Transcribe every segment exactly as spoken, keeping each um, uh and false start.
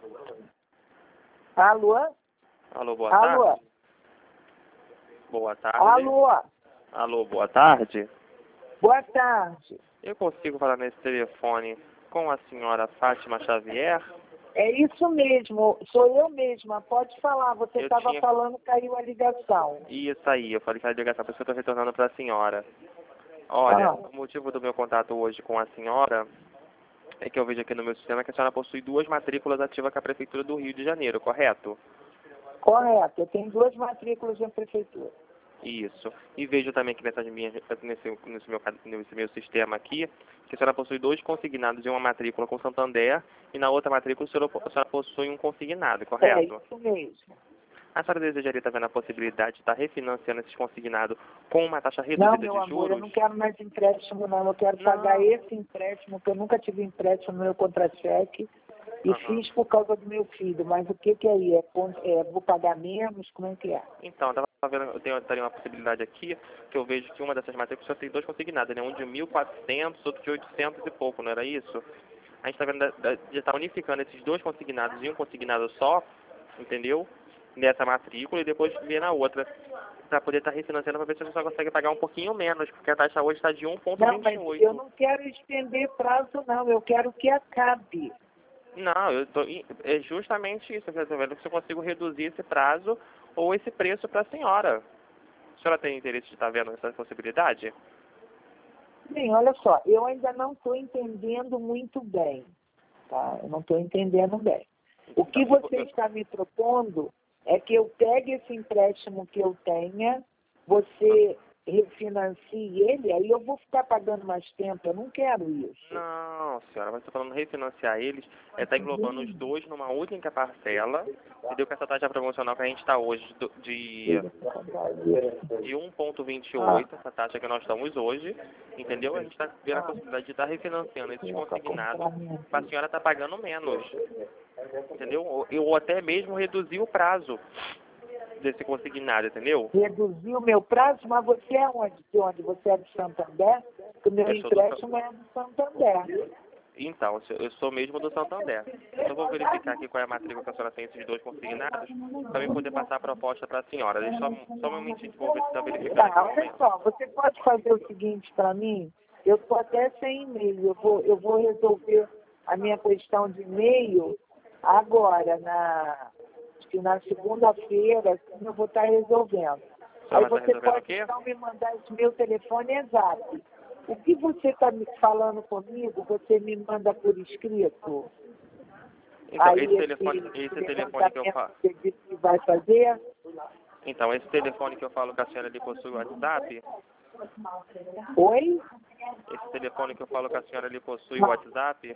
Alô? Alô, boa Alô? tarde. Boa tarde. Alô? Alô, boa tarde. Boa tarde. Eu consigo falar nesse telefone com a senhora Fátima Xavier? É isso mesmo, sou eu mesma, pode falar, você Eu estava tinha- falando, caiu a ligação. Isso aí, eu falei que era ligação, por isso que eu estou retornando para a senhora. Olha, Ah. o motivo do meu contato hoje com a senhora é que eu vejo aqui no meu sistema que a senhora possui duas matrículas ativas com a Prefeitura do Rio de Janeiro, correto? Correto, eu tenho duas matrículas na prefeitura. Isso. E vejo também que nessa minha, nesse, nesse, meu, nesse meu sistema aqui, que a senhora possui dois consignados em uma matrícula com Santander e na outra matrícula a senhora, a senhora possui um consignado, É correto? isso mesmo. A senhora desejaria estar vendo a possibilidade de estar refinanciando esses consignados com uma taxa Não, reduzida meu de amor, juros? eu não quero mais empréstimo, não. Eu quero Não. pagar esse empréstimo, que eu nunca tive empréstimo no meu contra-cheque. E Aham. fiz por causa do meu filho. Mas o que que é aí? É, con- é, vou pagar menos? Como é que é? Então, eu estava vendo, eu tenho, teria uma possibilidade aqui, que eu vejo que uma dessas matrículas só tem dois consignados, né? Um de mil e quatrocentos, outro de oitocentos e pouco, não era isso? A gente está vendo da- da- de estar unificando esses dois consignados em um consignado só, entendeu? Nessa matrícula e depois ver na outra, para poder estar refinanciando para ver se a pessoa consegue pagar um pouquinho menos, porque a taxa hoje está de um vírgula Não, vinte mas e oito. eu não quero estender prazo, não. Eu quero que acabe. Não, eu tô, é justamente isso, eu estou vendo se eu consigo reduzir esse prazo ou esse preço para a senhora. A senhora tem interesse de estar vendo essa possibilidade? Bem, olha só, eu ainda não estou entendendo muito bem, tá? Eu não estou entendendo bem. O que você está me propondo é que eu pegue esse empréstimo que eu tenha, você refinancie ele, aí eu vou ficar pagando mais tempo. Eu não quero isso. Não, senhora, mas estou falando refinanciar eles, é estar englobando os dois numa única parcela, entendeu? Com essa taxa promocional que a gente está hoje do- de, de um vírgula vinte e oito, essa taxa que nós estamos hoje, entendeu? A gente está vendo a possibilidade de estar refinanciando esses consignados para a senhora estar pagando menos, entendeu? Ou, ou até mesmo reduzir o prazo desse consignado, entendeu? Reduzir o meu prazo, mas você é onde? De onde? Você é de Santander? Porque o meu Eu sou do empréstimo é de Santander. Então, eu sou mesmo do Santander. Eu vou verificar aqui qual é a matrícula que a senhora tem esses dois consignados, para eu poder passar a proposta para a senhora. Deixa só, só um momentinho que eu vou ver se está verificando aqui Tá, no olha momento. só, você pode fazer o seguinte para mim? Eu estou até sem e-mail. Eu vou, eu vou resolver a minha questão de e-mail agora, na, acho que na segunda-feira, assim, eu vou estar resolvendo. A Aí senhora está você resolvendo o pode quê? então me mandar esse meu telefone exato. O que você está me falando comigo, você me manda por escrito? Então, Aí esse telefone, esse telefone que eu levantamento falo. que você disse que vai fazer? Então, esse telefone que eu falo que a senhora ali possui o WhatsApp, Oi? esse telefone que eu falo que a senhora ali possui o WhatsApp,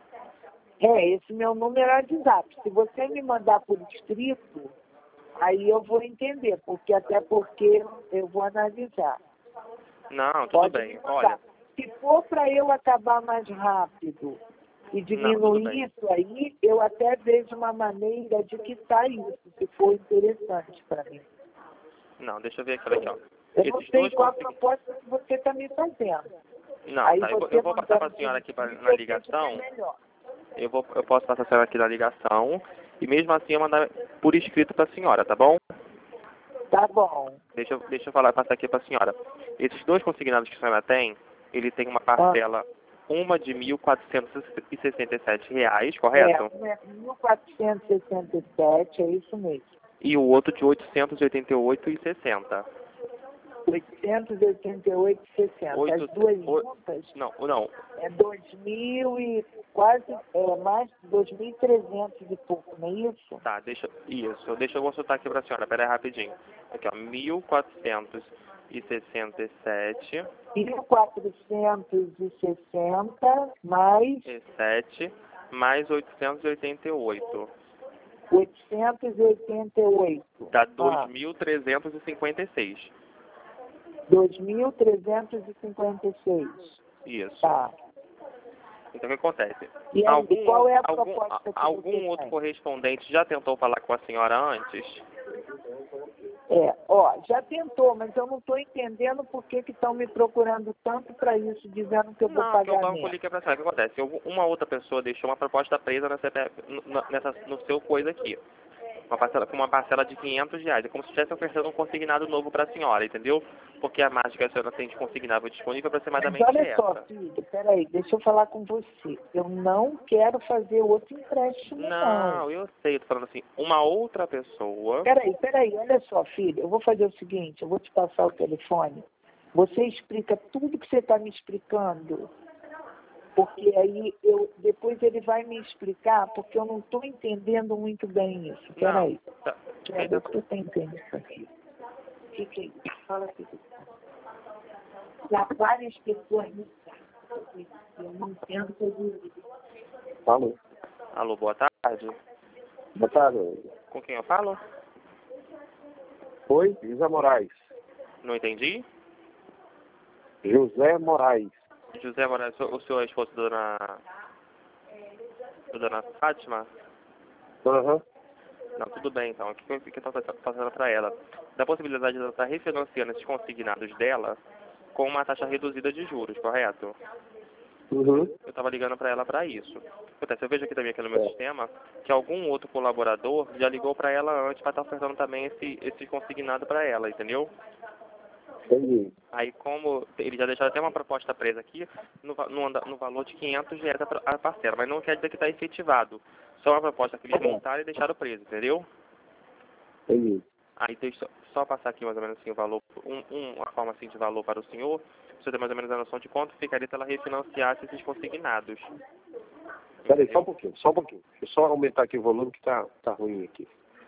É, esse meu número é de WhatsApp. Se você me mandar por escrito, aí eu vou entender, porque até porque eu vou analisar. não, tudo Pode bem. me mandar. Olha, Se for para eu acabar mais rápido e não, tudo diminuir bem. isso aí, eu até vejo uma maneira de quitar isso, se for interessante para mim. Não, deixa eu ver aqui, olha aqui, ó. Eu não Esses sei dois qual a consignados. proposta que você está me fazendo. Não, Aí tá, eu vou, você eu vou passar para a mandando senhora por aqui pra, escrito, na eu vejo que ligação. é melhor. Eu, vou, eu posso passar a senhora aqui na ligação e mesmo assim eu mandar por escrito para a senhora, tá bom? Tá bom. Deixa, eu- deixa eu falar, passar aqui para a senhora. Esses dois consignados que a senhora tem, ele tem uma parcela, uma de mil quatrocentos e sessenta e sete reais, correto? É, um é mil quatrocentos e sessenta e sete, é isso mesmo. E o outro de oitocentos e oitenta e oito reais e sessenta centavos. oitocentos e oitenta e oito e sessenta. Oito- As duas o- juntas Não, não. é dois mil e quase, é mais de dois mil e trezentos e pouco, não é isso? Tá, deixa, isso, deixa eu consultar aqui para a senhora, pera aí rapidinho. Aqui, ó, mil quatrocentos e sessenta e sete mil quatrocentos e sessenta mais e sete mais oitocentos e oitenta e oito. oitocentos e oitenta e oito. Dá Ah, dois mil trezentos e cinquenta e seis. dois mil trezentos e cinquenta e seis. Isso. Tá. Então o que acontece? E aí, Algum, qual é a algum, proposta que algum você outro tem? correspondente já tentou falar com a senhora antes? É, ó, já tentou, mas eu não estou entendendo por que estão me procurando tanto para isso, dizendo que eu vou Não, pagar que o banco menos. liga para saber o que acontece. Eu- Uma outra pessoa deixou uma proposta presa nessa, nessa, no seu coisa aqui. Uma parcela, com uma parcela de quinhentos reais. É como se estivesse oferecendo um consignado novo para a senhora, entendeu? Porque a margem que a senhora tem de consignável disponível é Mas aproximadamente olha só, essa. filho, peraí, deixa eu falar com você. Eu não quero fazer outro empréstimo, não. Não, eu sei, tô falando assim, uma outra pessoa... Peraí, peraí, olha só, filho, eu vou fazer o seguinte, eu vou te passar o telefone, você explica tudo que você está me explicando, porque aí eu, depois ele vai me explicar, porque eu não estou entendendo muito bem isso. Peraí, Não, tá, quero ver se você entende isso aqui. O que que é isso? Fala aqui. Já várias pessoas me sabem, eu não entendo tudo isso. Alô. Alô, boa tarde. Boa tarde. Com quem eu falo? Oi, José Moraes. Não entendi. José Moraes. José Moraes, o senhor é esposo da dona... da dona Fátima? Aham. Uhum. Não, tudo bem, então. O que eu estou fazendo para ela? Da possibilidade de ela estar refinanciando esses consignados dela com uma taxa reduzida de juros, correto? Uhum. Eu estava ligando para ela para isso. Acontece, eu vejo aqui também aqui no meu é. sistema que algum outro colaborador já ligou para ela antes para estar ofertando também esse, esse consignado para ela, entendeu? Entendi. Aí, como ele já deixou até uma proposta presa aqui, no, no, no valor de quinhentos reais a parcela, mas não quer dizer que está efetivado. Só uma proposta que eles montaram e deixaram preso, entendeu? Entendi. Aí, deixa eu só passar aqui mais ou menos assim o valor, um, um, uma forma assim de valor para o senhor, pra você ter mais ou menos a noção de quanto ficaria se ela refinanciasse esses consignados. Peraí, só um pouquinho, só um pouquinho. Deixa eu só aumentar aqui o volume que tá, tá ruim aqui.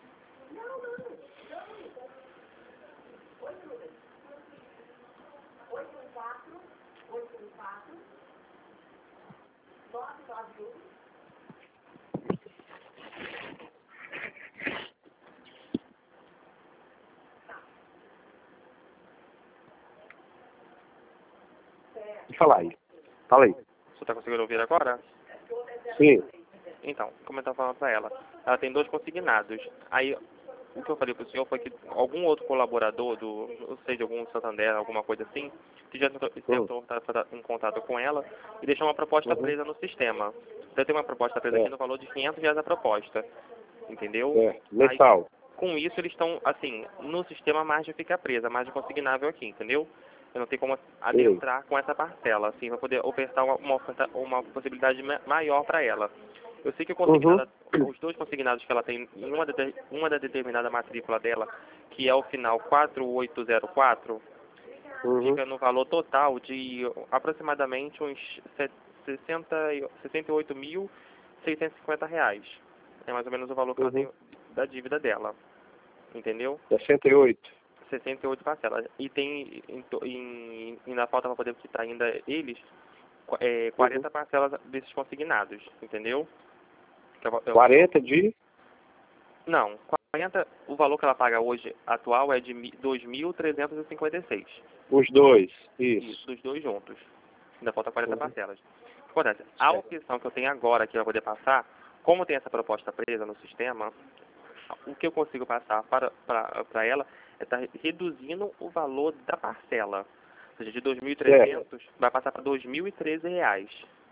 Fala aí. Fala aí. Você está conseguindo ouvir agora? Sim. Então, como eu estava falando para ela, ela tem dois consignados. Aí, o que eu falei para o senhor foi que algum outro colaborador, do, ou seja, algum Santander, alguma coisa assim, que já tentou, tentou estar em contato com ela e deixou uma proposta uhum. presa no sistema. Então, tem uma proposta presa é. aqui no valor de quinhentos reais a proposta. Entendeu? É, mensal. Aí, com isso, eles estão, assim, no sistema a margem fica presa, a margem consignável aqui, entendeu? Eu não tenho como adentrar Sim. com essa parcela, assim, para poder ofertar uma, uma, uma possibilidade maior para ela. Eu sei que o consignado, uhum. os dois consignados que ela tem em uma, de, uma da determinada matrícula dela, que é o final quatro oito zero quatro, uhum. fica no valor total de aproximadamente uns sessenta, sessenta e oito mil seiscentos e cinquenta reais. É mais ou menos o valor que uhum. ela tem da dívida dela. Entendeu? sessenta e oito. sessenta e oito parcelas. E tem, em, em, e na falta para poder quitar ainda eles, é, quarenta uhum. parcelas desses consignados, entendeu? Eu, eu, quarenta de? Não, quarenta, o valor que ela paga hoje atual é de dois mil trezentos e cinquenta e seis. Os dois, isso. Isso, dos dois juntos. Ainda falta quarenta uhum. parcelas. O que acontece? A opção que eu tenho agora que vai poder passar, como tem essa proposta presa no sistema, o que eu consigo passar para, para, para ela é estar reduzindo o valor da parcela. Ou seja, de dois mil e trezentos vai passar para dois mil e treze reais.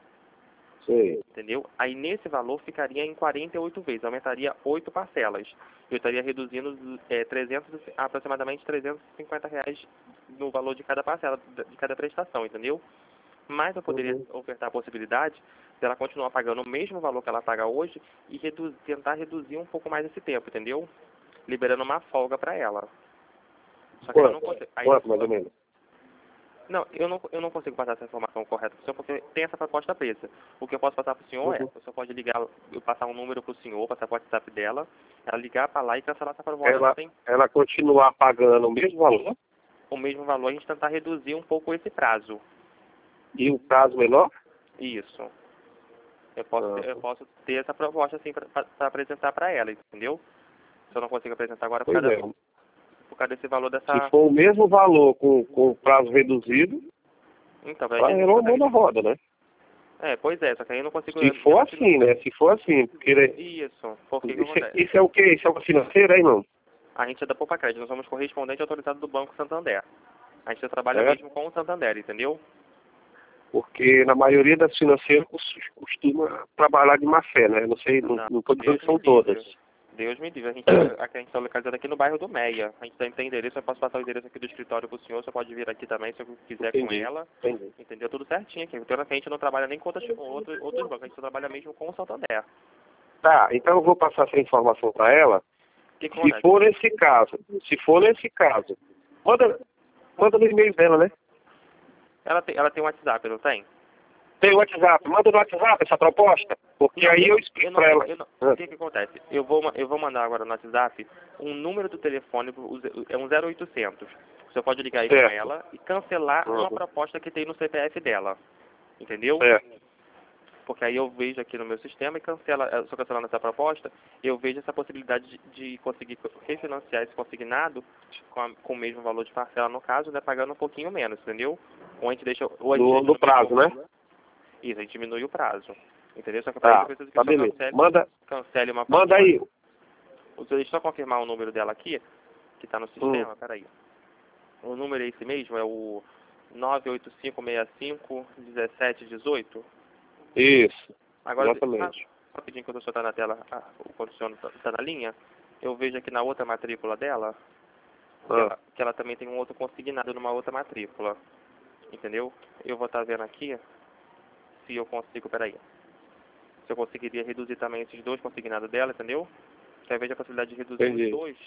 Sim. Entendeu? Aí nesse valor ficaria em quarenta e oito vezes, aumentaria oito parcelas. Eu estaria reduzindo é, trezentos, aproximadamente trezentos e cinquenta reais no valor de cada parcela, de cada prestação, entendeu? Mas eu poderia uhum. ofertar a possibilidade de ela continuar pagando o mesmo valor que ela paga hoje e reduzir, tentar reduzir um pouco mais esse tempo, entendeu? Liberando uma folga para ela. Só que quanto? eu não consigo. Aí, Quanto, mais ou menos? Não, eu não, eu não consigo passar essa informação correta para o senhor porque tem essa proposta presa. O que eu posso passar para o senhor uhum. é, o senhor pode ligar, eu passar um número para o senhor, passar para o WhatsApp dela, ela ligar para lá e cancelar essa proposta. Ela, tem... ela continuar pagando o mesmo valor? O mesmo valor, a gente tentar reduzir um pouco esse prazo. E o prazo menor? Isso. Eu posso, uhum. eu posso ter essa proposta assim para apresentar para ela, entendeu? Se eu não consigo apresentar agora por causa, é. por causa desse valor dessa... Se for o mesmo valor com, com o prazo reduzido, então, vai ela é na roda, né? É, pois é, só que aí eu não consigo... Se for assim, não... né? Se for assim, porque... Isso, porque isso, isso é o quê? Isso é uma financeira aí, não? A gente é da Poupa Crédito, nós somos correspondente autorizado do Banco Santander. A gente trabalha É. mesmo com o Santander, entendeu? Porque na maioria das financeiras costuma trabalhar de má fé, né? Não sei, não Não, estou dizendo Deus que são me livre. todas. Deus me livre. A gente a gente está localizado aqui no bairro do Meia. A gente tem tem endereço, eu posso passar o endereço aqui do escritório pro senhor, você pode vir aqui também se eu quiser com Entendi, ela. entendi. Entendeu? Tudo certinho aqui. Então a gente não trabalha nem com outros, outros, outros bancos, a gente só trabalha mesmo com o Santander. Tá, então eu vou passar essa informação para ela. Que que Se acontece? for nesse caso, se for nesse caso, manda, manda no e-mail dela, né? Ela tem, ela tem um WhatsApp, não tem? Tem o WhatsApp, manda no WhatsApp essa proposta, porque Não, aí eu eu explico não, para ela. eu não- O que que acontece? Eu vou, ma- eu vou mandar agora no WhatsApp um número do telefone, pro- o ze- é um zero oitocentos. Você pode ligar aí com Certo. ela e cancelar uma Uhum. proposta que tem no C P F dela. Entendeu? Certo. Porque aí eu vejo aqui no meu sistema e cancela, eh, se eu cancelando essa proposta, eu vejo essa possibilidade de, de conseguir refinanciar esse consignado com, a- com o mesmo valor de parcela, no caso, né, pagando um pouquinho menos, entendeu? Ou a gente deixa... Ou a gente No, deixa no prazo, mesmo- né? Isso, a gente diminui o prazo. Entendeu? Só que para Tá, isso eu preciso que tá o senhor beleza. cancele, Manda, cancele uma manda aí. Deixa eu só confirmar o número dela aqui, que está no sistema, Hum. peraí. O número é esse mesmo, é o nove oito cinco seis cinco um sete um oito. Isso, Agora, exatamente. ah, rapidinho, quando o senhor está na tela, ah, quando o senhor está na linha, eu vejo aqui na outra matrícula dela, que, Ah. ela, que ela também tem um outro consignado numa outra matrícula. Entendeu? Eu vou estar vendo aqui se eu consigo, peraí, se eu conseguiria reduzir também esses dois consignados dela, entendeu? Que ao invés de a possibilidade de reduzir Entendi. os dois,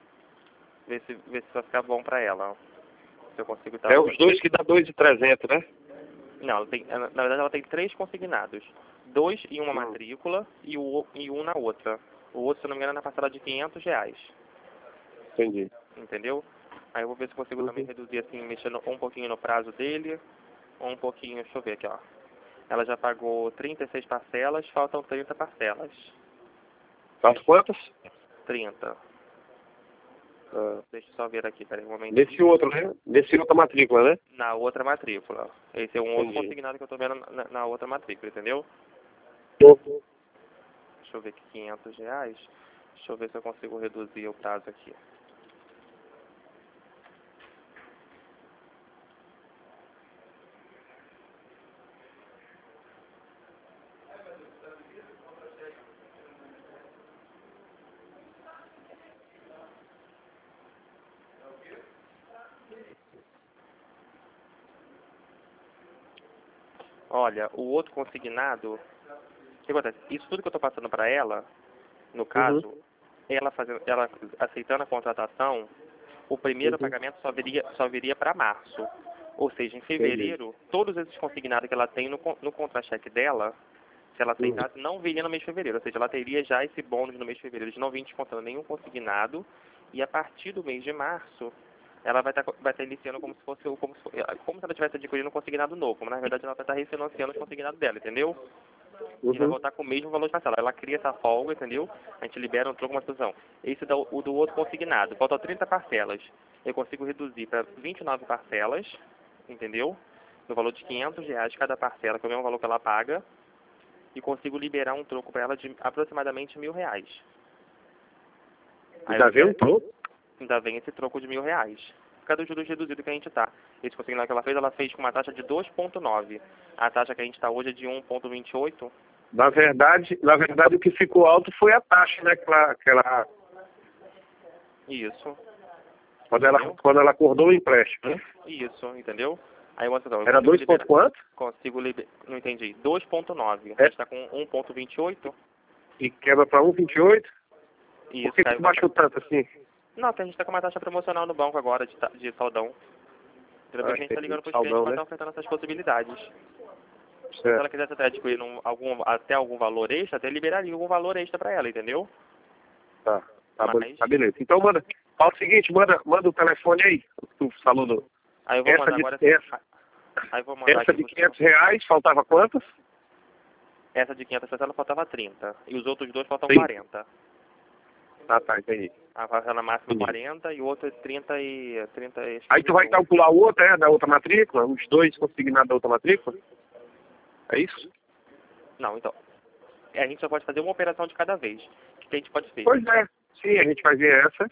ver se, ver se vai ficar bom pra ela. Se eu consigo estar... É os dois que dá dois mil e trezentos, né? Não, ela tem, ela- na verdade ela tem três consignados. Dois em uma Hum. matrícula e, o, e um na outra. O outro, se eu não me engano, é na parcela de quinhentos reais. Entendi. Entendeu? Aí eu vou ver se consigo Uhum. também reduzir assim, mexendo um pouquinho no prazo dele. Ou um pouquinho, deixa eu ver aqui, ó. Ela já pagou trinta e seis parcelas, faltam trinta parcelas. Falta quantas? trinta. Ah. Deixa eu só ver aqui, peraí um momento. Nesse outro, né? Nesse outra matrícula, né? Na outra matrícula. Esse é um outro Entendi. consignado que eu tô vendo na, na outra matrícula, entendeu? Uhum. Deixa eu ver aqui, quinhentos reais. Deixa eu ver se eu consigo reduzir o prazo aqui. Olha, o outro consignado, o que acontece? Isso tudo que eu estou passando para ela, no caso, Uhum. ela, fazendo, ela aceitando a contratação, o primeiro Uhum. pagamento só viria, só viria para março. Ou seja, em fevereiro, todos esses consignados que ela tem no, con- no contra-cheque dela, se ela aceitasse, não viria no mês de fevereiro. Ou seja, ela teria já esse bônus no mês de fevereiro. Eles não vinham descontando nenhum consignado. E a partir do mês de março, ela vai estar vai estar iniciando como se fosse o- como se, fo- como se ela tivesse adquirindo um consignado novo. Mas na verdade ela vai estar refinanciando os consignados dela, entendeu? E vai Uhum. voltar com o mesmo valor de parcela. Ela cria essa folga, entendeu? A gente libera um troco, uma situação. Esse é o do outro consignado. Faltam trinta parcelas. Eu consigo reduzir para vinte e nove parcelas, entendeu? No valor de quinhentos reais cada parcela, que é o mesmo valor que ela paga. E consigo liberar um troco para ela de aproximadamente mil reais. Aí Ainda eu- vem um troco? Ainda vem esse troco de mil reais. Por causa dos juros reduzidos que a gente está. Esse consignado que ela fez, ela fez com uma taxa de dois vírgula nove. A taxa que a gente está hoje é de um vírgula vinte e oito. Na verdade, na verdade, o que ficou alto foi a taxa, né? Que ela, que ela, Isso. quando, ela, Entendeu? quando ela acordou o empréstimo, né? Isso, entendeu? Aí eu, então, eu Era consigo dois liberar. ponto quanto? Consigo liberar. Não entendi. dois vírgula nove. A É. gente está com um vírgula vinte e oito. E quebra para um vírgula vinte e oito? Isso. Por que caiu que pra- baixou tanto assim? Não, porque a gente está com uma taxa promocional no banco agora de, ta- de saldão. Entendeu? Ah, A gente está entendi. ligando para os Saldão, clientes para né? estar ofertando essas possibilidades. Se Certo. ela quisesse até adquirir um, algum, até algum valor extra, até liberaria algum valor extra para ela, entendeu? Tá, tá, Mas- be- tá beleza. Então manda, fala o seguinte, manda, manda o telefone aí, tu falou do, Aí eu vou essa mandar de, agora... essa, Aí eu vou mandar essa aqui de pro senhor. quinhentos reais, faltava quantas? Essa de quinhentos parcelas faltava trinta. E os outros dois faltam Sim. quarenta. Ah, tá, entendi. A parcela máxima Entendi. quarenta e o outro é trinta e... trinta e Aí tu vai calcular o outro, é, da outra matrícula, os dois consignados da outra matrícula? É isso? Não, então. A gente só pode fazer uma operação de cada vez. O que a gente pode fazer? Pois é, sim, a gente vai ver essa.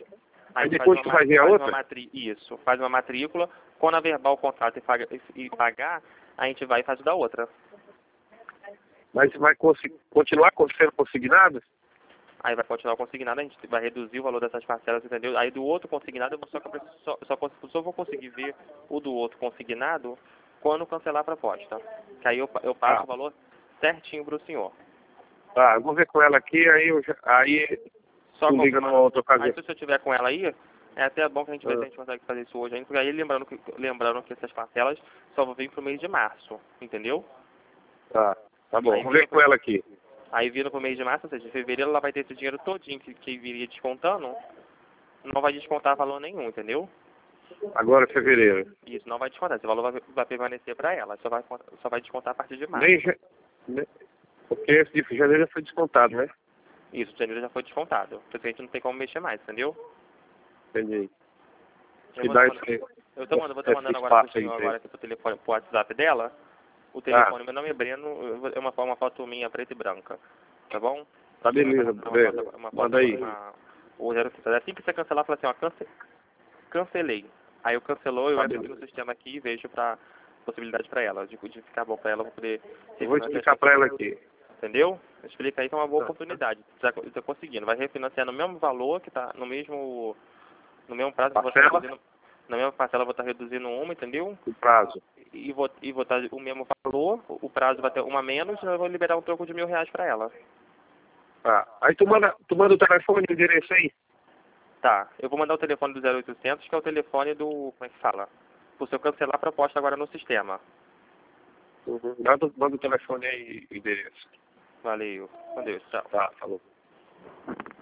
Aí depois tu vai ver a faz outra? Uma matri... Isso, faz uma matrícula, quando averbar o contrato e, paga... e pagar, a gente vai e faz o da outra. Mas vai continuar sendo consignado? Aí vai continuar o consignado, a gente vai reduzir o valor dessas parcelas, entendeu? Aí do outro consignado, eu vou só, só, só, só vou conseguir ver o do outro consignado quando cancelar a proposta. Que aí eu, eu passo Ah. o valor certinho para o senhor. Tá, eu vou ver com ela aqui, aí eu já, aí Só tu com- liga numa outra ocasião. Aí se você tiver com ela aí, é até bom que a gente vê Ah. se a gente consegue fazer isso hoje ainda, porque aí lembrando que, lembrando que essas parcelas só vão vir pro mês de março, entendeu? Tá, tá bom, Aí vou ver vira com ela aqui. Aí vindo pro mês de março, ou seja, em fevereiro ela vai ter esse dinheiro todinho que, que viria descontando, não vai descontar valor nenhum, entendeu? Agora é fevereiro. Isso, não vai descontar, esse valor vai, vai permanecer para ela, só vai, só vai descontar a partir de março. Nem, ja- nem, porque esse de janeiro já foi descontado, né? Isso, o janeiro já foi descontado, porque a gente não tem como mexer mais, entendeu? Entendi. Eu Que vou, dá mandando, esse, eu tô mandando, vou estar esse mandando agora pro espaço aí, senhor tem. agora aqui pro telefone, pro WhatsApp dela, o telefone, meu nome é Breno, eu vou- é uma, uma foto minha preta e branca, tá bom? Tá beleza, Uma Breno. foto- uma foto- Manda aí. uma- o zero cinco, assim que você cancelar, fala assim, ó, cance, cancelei. Aí eu cancelou, eu Tá entro aqui beleza. no sistema aqui e vejo pra possibilidade pra ela, de, de ficar bom pra ela, pra poder... Eu vou explicar pra ela aqui. Entendeu? Explica aí que é uma boa Tá. oportunidade. Você tá, tá conseguindo. Vai refinanciar no mesmo valor, que tá no mesmo, no mesmo prazo, que eu vou estar Parcela? reduzindo, na mesma parcela eu vou estar reduzindo uma, entendeu? O prazo. E vou, e vou estar o mesmo valor, o prazo vai ter uma menos, eu vou liberar um troco de mil reais pra ela. Tá. Aí tu manda, tu manda o telefone e o endereço aí? Tá, eu vou mandar o telefone do zero oitocentos, que é o telefone do, como é que fala? Pro seu cancelar a proposta agora no sistema. Uhum. Manda, manda o telefone aí e o endereço. Valeu. Com Deus, tchau. Tá, falou.